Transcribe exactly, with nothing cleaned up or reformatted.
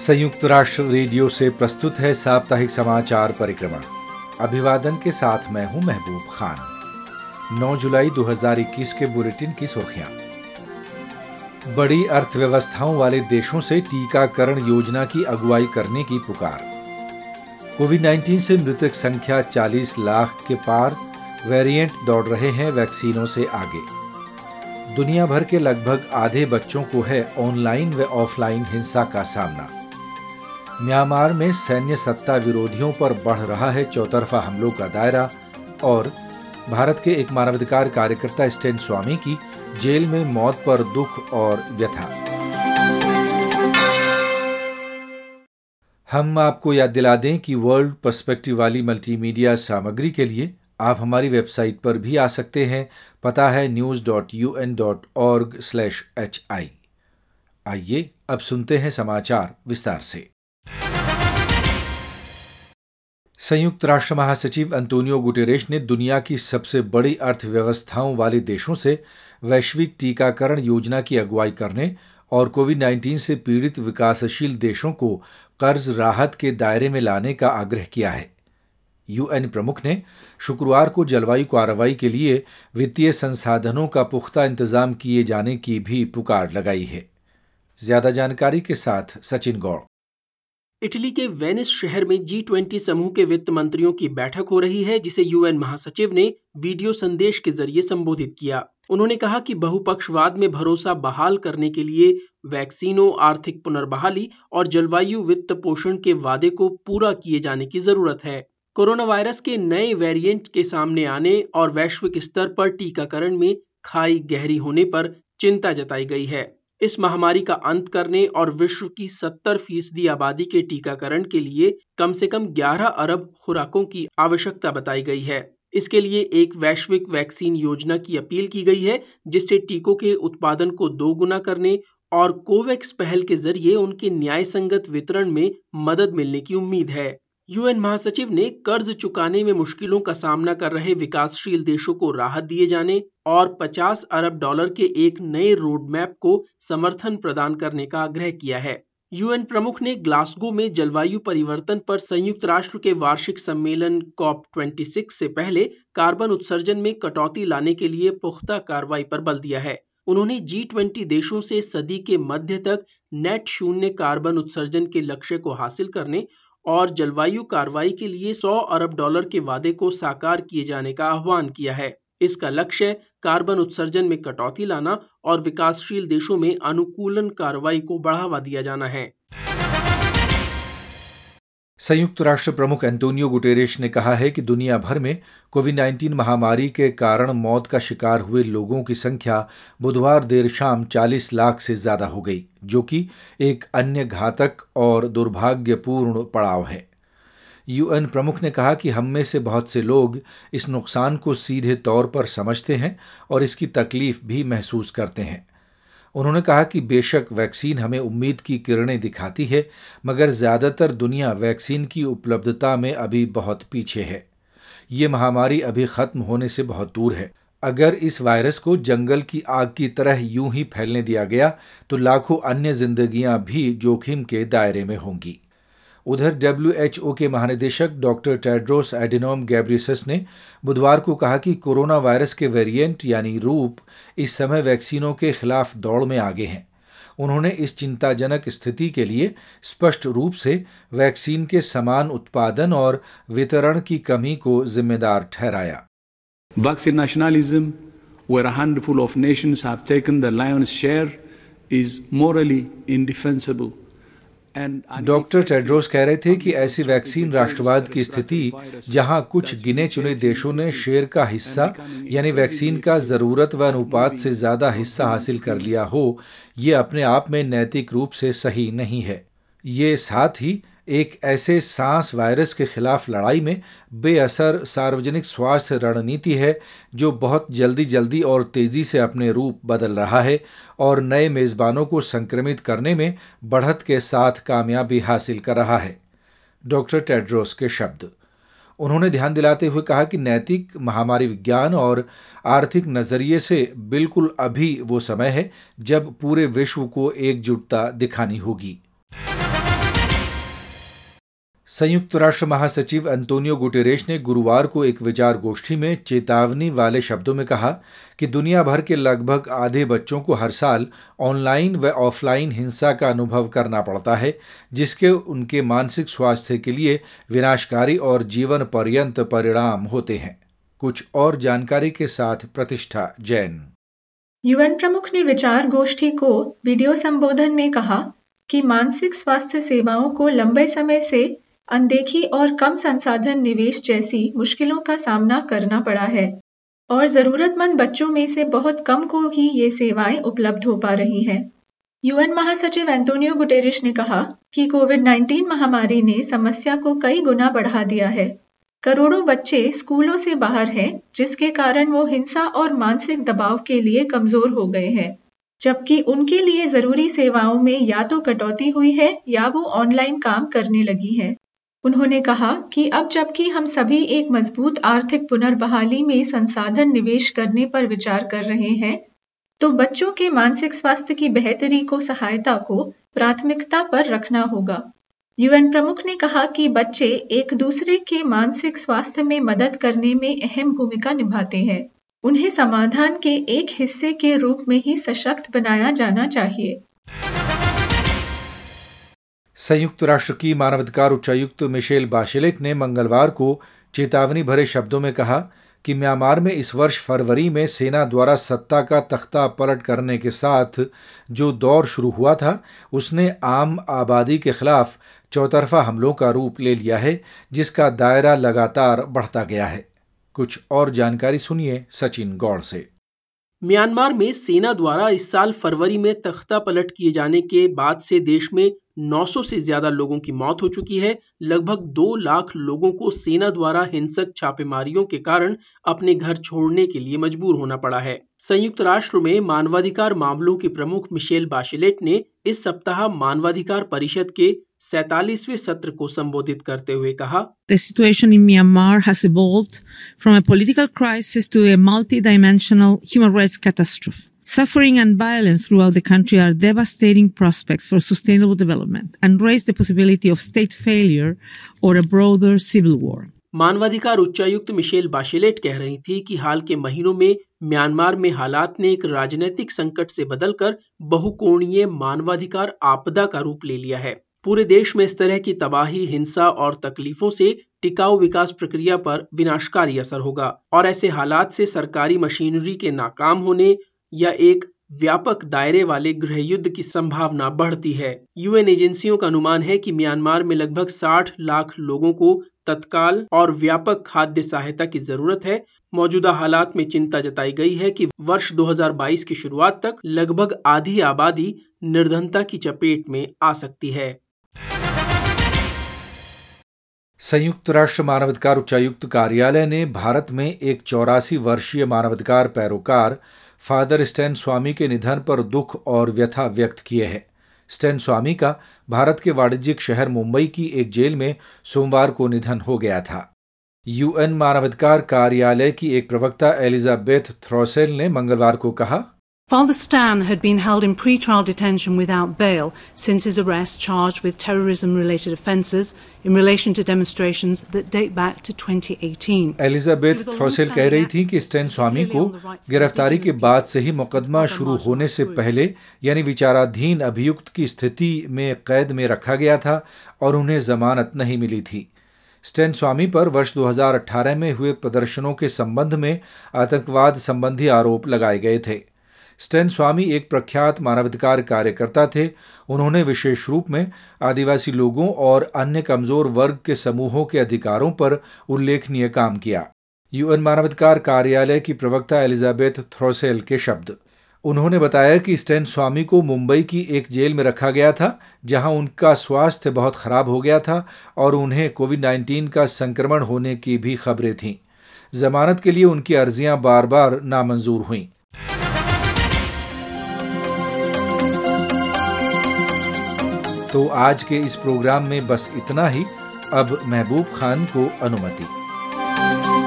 संयुक्त राष्ट्र रेडियो से प्रस्तुत है साप्ताहिक समाचार परिक्रमा। अभिवादन के साथ मैं हूं महबूब खान। नौ जुलाई दो हज़ार इक्कीस के बुलेटिन की सुर्खियां। बड़ी अर्थव्यवस्थाओं वाले देशों से टीकाकरण योजना की अगुवाई करने की पुकार। कोविड उन्नीस से मृतक संख्या चालीस लाख के पार, वेरिएंट दौड़ रहे हैं वैक्सीनों से आगे। दुनिया भर के लगभग आधे बच्चों को है ऑनलाइन व ऑफलाइन हिंसा का सामना। म्यांमार में सैन्य सत्ता विरोधियों पर बढ़ रहा है चौतरफा हमलों का दायरा। और भारत के एक मानवाधिकार कार्यकर्ता स्टेन स्वामी की जेल में मौत पर दुख और व्यथा। हम आपको याद दिला दें कि वर्ल्ड पर्सपेक्टिव वाली मल्टीमीडिया सामग्री के लिए आप हमारी वेबसाइट पर भी आ सकते हैं। पता है news dot U N dot org slash H I. आइए अब सुनते हैं समाचार विस्तार से। संयुक्त राष्ट्र महासचिव अंतोनियो गुटेरेश ने दुनिया की सबसे बड़ी अर्थव्यवस्थाओं वाले देशों से वैश्विक टीकाकरण योजना की अगुवाई करने और कोविड उन्नीस से पीड़ित विकासशील देशों को कर्ज राहत के दायरे में लाने का आग्रह किया है। यूएन प्रमुख ने शुक्रवार को जलवायु कार्रवाई के लिए वित्तीय संसाधनों का पुख्ता इंतजाम किए जाने की भी पुकार लगाई है। ज्यादा जानकारी के साथ सचिन गौड़। इटली के वेनिस शहर में जी ट्वेंटी समूह के वित्त मंत्रियों की बैठक हो रही है, जिसे यूएन महासचिव ने वीडियो संदेश के जरिए संबोधित किया। उन्होंने कहा कि बहुपक्षवाद में भरोसा बहाल करने के लिए वैक्सीनों, आर्थिक पुनर्बहाली और जलवायु वित्त पोषण के वादे को पूरा किए जाने की जरूरत है। कोरोना वायरस के नए वेरिएंट के सामने आने और वैश्विक स्तर पर टीकाकरण में खाई गहरी होने पर चिंता जताई गई है। इस महामारी का अंत करने और विश्व की सत्तर फीसदी आबादी के टीकाकरण के लिए कम से कम ग्यारह अरब खुराकों की आवश्यकता बताई गई है। इसके लिए एक वैश्विक वैक्सीन योजना की अपील की गई है, जिससे टीकों के उत्पादन को दोगुना करने और कोवैक्स पहल के जरिए उनके न्याय संगत वितरण में मदद मिलने की उम्मीद है। यूएन महासचिव ने कर्ज चुकाने में मुश्किलों का सामना कर रहे विकासशील देशों को राहत दिए जाने और पचास अरब डॉलर के एक नए रोड मैप को समर्थन प्रदान करने का आग्रह किया है। यूएन प्रमुख ने ग्लासगो में जलवायु परिवर्तन पर संयुक्त राष्ट्र के वार्षिक सम्मेलन कॉप छब्बीस से पहले कार्बन उत्सर्जन में कटौती लाने के लिए पुख्ता कार्रवाई पर बल दिया है। उन्होंने जी ट्वेंटी देशों से सदी के मध्य तक नेट शून्य कार्बन उत्सर्जन के लक्ष्य को हासिल करने और जलवायु कार्रवाई के लिए सौ अरब डॉलर के वादे को साकार किए जाने का आह्वान किया है। इसका लक्ष्य कार्बन उत्सर्जन में कटौती लाना और विकासशील देशों में अनुकूलन कार्रवाई को बढ़ावा दिया जाना है। संयुक्त राष्ट्र प्रमुख अंतोनियो गुटेरेश ने कहा है कि दुनिया भर में कोविड उन्नीस महामारी के कारण मौत का शिकार हुए लोगों की संख्या बुधवार देर शाम चालीस लाख से ज्यादा हो गई, जो कि एक अन्य घातक और दुर्भाग्यपूर्ण पड़ाव है। यूएन प्रमुख ने कहा कि हम में से बहुत से लोग इस नुकसान को सीधे तौर पर समझते हैं और इसकी तकलीफ भी महसूस करते हैं। उन्होंने कहा कि बेशक वैक्सीन हमें उम्मीद की किरणें दिखाती है, मगर ज़्यादातर दुनिया वैक्सीन की उपलब्धता में अभी बहुत पीछे है। ये महामारी अभी ख़त्म होने से बहुत दूर है। अगर इस वायरस को जंगल की आग की तरह यूं ही फैलने दिया गया तो लाखों अन्य जिंदगियां भी जोखिम के दायरे में होंगी। उधर डब्ल्यू एच ओ के महानिदेशक डॉक्टर टेड्रोस एडिनोम गैब्रियसस ने बुधवार को कहा कि कोरोना वायरस के वेरिएंट यानी रूप इस समय वैक्सीनों के खिलाफ दौड़ में आगे हैं। उन्होंने इस चिंताजनक स्थिति के लिए स्पष्ट रूप से वैक्सीन के समान उत्पादन और वितरण की कमी को जिम्मेदार ठहराया। Vaccine nationalism, where a handful of nations have taken the lion's share, is morally indefensible. Doctor Tedros कह रहे थे कि ऐसी वैक्सीन राष्ट्रवाद की स्थिति, जहां कुछ गिने चुने देशों ने शेर का हिस्सा यानी वैक्सीन का जरूरत व अनुपात से ज्यादा हिस्सा हासिल कर लिया हो, ये अपने आप में नैतिक रूप से सही नहीं है। ये साथ ही एक ऐसे सांस वायरस के खिलाफ लड़ाई में बेअसर सार्वजनिक स्वास्थ्य रणनीति है जो बहुत जल्दी जल्दी और तेजी से अपने रूप बदल रहा है और नए मेज़बानों को संक्रमित करने में बढ़त के साथ कामयाबी हासिल कर रहा है। डॉक्टर टेड्रोस के शब्द। उन्होंने ध्यान दिलाते हुए कहा कि नैतिक, महामारी विज्ञान और आर्थिक नज़रिए से बिल्कुल अभी वो समय है जब पूरे विश्व को एकजुटता दिखानी होगी। संयुक्त राष्ट्र महासचिव एंटोनियो गुटेरेश ने गुरुवार को एक विचार गोष्ठी में चेतावनी वाले शब्दों में कहा कि दुनिया भर के लगभग आधे बच्चों को हर साल ऑनलाइन व ऑफलाइन हिंसा का अनुभव करना पड़ता है, जिसके उनके मानसिक स्वास्थ्य के लिए विनाशकारी और जीवन पर्यंत परिणाम होते हैं। कुछ और जानकारी के साथ प्रतिष्ठा जैन। यूएन प्रमुख ने विचार गोष्ठी को वीडियो संबोधन में कहा कि मानसिक स्वास्थ्य सेवाओं को लंबे समय से अनदेखी और कम संसाधन निवेश जैसी मुश्किलों का सामना करना पड़ा है और जरूरतमंद बच्चों में से बहुत कम को ही ये सेवाएं उपलब्ध हो पा रही हैं। यूएन महासचिव एंटोनियो गुटेरेश ने कहा कि कोविड नाइन्टीन महामारी ने समस्या को कई गुना बढ़ा दिया है। करोड़ों बच्चे स्कूलों से बाहर हैं, जिसके कारण वो हिंसा और मानसिक दबाव के लिए कमजोर हो गए हैं, जबकि उनके लिए जरूरी सेवाओं में या तो कटौती हुई है या वो ऑनलाइन काम करने लगी है। उन्होंने कहा कि अब जबकि हम सभी एक मजबूत आर्थिक पुनर्बहाली में संसाधन निवेश करने पर विचार कर रहे हैं, तो बच्चों के मानसिक स्वास्थ्य की बेहतरी को सहायता को प्राथमिकता पर रखना होगा। यूएन प्रमुख ने कहा कि बच्चे एक दूसरे के मानसिक स्वास्थ्य में मदद करने में अहम भूमिका निभाते हैं। उन्हें समाधान के एक हिस्से के रूप में ही सशक्त बनाया जाना चाहिए। संयुक्त राष्ट्र की मानवाधिकार उच्चायुक्त मिशेल बाशेलेट ने मंगलवार को चेतावनी भरे शब्दों में कहा कि म्यांमार में इस वर्ष फरवरी में सेना द्वारा सत्ता का तख्ता पलट करने के साथ जो दौर शुरू हुआ था, उसने आम आबादी के खिलाफ चौतरफा हमलों का रूप ले लिया है, जिसका दायरा लगातार बढ़ता गया है। कुछ और जानकारी सुनिए सचिन गौड़ से। म्यांमार में सेना द्वारा इस साल फरवरी में तख्ता पलट किए जाने के बाद से देश में नौ सौ से ज्यादा लोगों की मौत हो चुकी है। लगभग दो लाख लोगों को सेना द्वारा हिंसक छापेमारियों के कारण अपने घर छोड़ने के लिए मजबूर होना पड़ा है। संयुक्त राष्ट्र में मानवाधिकार मामलों की प्रमुख मिशेल बाशेलेट ने इस सप्ताह मानवाधिकार परिषद के सैतालीसवें सत्र को संबोधित करते हुए कहा, The situation in Myanmar has evolved from a political crisis to a multi-dimensional human rights catastrophe. Suffering and violence throughout the country are devastating prospects for sustainable development and raise the possibility of state failure or a broader civil war. मानवाधिकार उच्चायुक्त Michel बाशेलेट कह रही थी कि हाल के महीनों में Myanmar में हालात ने एक राजनीतिक संकट से बदलकर बहुकोणीय मानवाधिकार आपदा का रूप ले लिया है। पूरे देश में इस तरह की तबाही, हिंसा और तकलीफों से टिकाऊ विकास प्रक्रिया पर विनाशकारी असर होगा और ऐसे हालात से सरकारी मशीनरी के नाकाम होने या एक व्यापक दायरे वाले गृह युद्ध की संभावना बढ़ती है। यूएन एजेंसियों का अनुमान है कि म्यांमार में लगभग साठ लाख लोगों को तत्काल और व्यापक खाद्य सहायता की जरूरत है। मौजूदा हालात में चिंता जताई गई है कि वर्ष दो हज़ार बाईस की शुरुआत तक लगभग आधी आबादी निर्धनता की चपेट में आ सकती है। संयुक्त राष्ट्र मानवाधिकार उच्चायुक्त कार्यालय ने भारत में एक चौरासी वर्षीय मानवाधिकार पैरोकार फादर स्टैन स्वामी के निधन पर दुख और व्यथा व्यक्त किए हैं। स्टैन स्वामी का भारत के वाणिज्यिक शहर मुंबई की एक जेल में सोमवार को निधन हो गया था। यूएन मानवाधिकार कार्यालय की एक प्रवक्ता एलिजाबेथ थ्रोसेल ने मंगलवार को कहा, Father Stan had been held in pre-trial detention without bail since his arrest, charged with terrorism-related offences in relation to demonstrations that date back to twenty eighteen. Elizabeth Throssell कह रही थी कि stand स्वामी को गिरफ्तारी के बाद से ही मुकदमा शुरू होने से पहले यानी विचाराधीन अभियुक्त की स्थिति में कैद में रखा गया था और उन्हें जमानत नहीं मिली थी। स्टैन स्वामी पर वर्ष दो हज़ार अठारह में हुए प्रदर्शनों के संबंध में आतंकवाद संबंधी आरोप लगाए गए थे। स्टैन स्वामी एक प्रख्यात मानवाधिकार कार्यकर्ता थे। उन्होंने विशेष रूप में आदिवासी लोगों और अन्य कमजोर वर्ग के समूहों के अधिकारों पर उल्लेखनीय काम किया। यूएन मानवाधिकार कार्यालय की प्रवक्ता एलिजाबेथ थ्रोसेल के शब्द। उन्होंने बताया कि स्टैन स्वामी को मुंबई की एक जेल में रखा गया था, जहां उनका स्वास्थ्य बहुत खराब हो गया था और उन्हें कोविड नाइन्टीन का संक्रमण होने की भी खबरें थीं। जमानत के लिए उनकी अर्जियां बार बार नामंजूर हुईं। तो आज के इस प्रोग्राम में बस इतना ही। अब महबूब खान को अनुमति।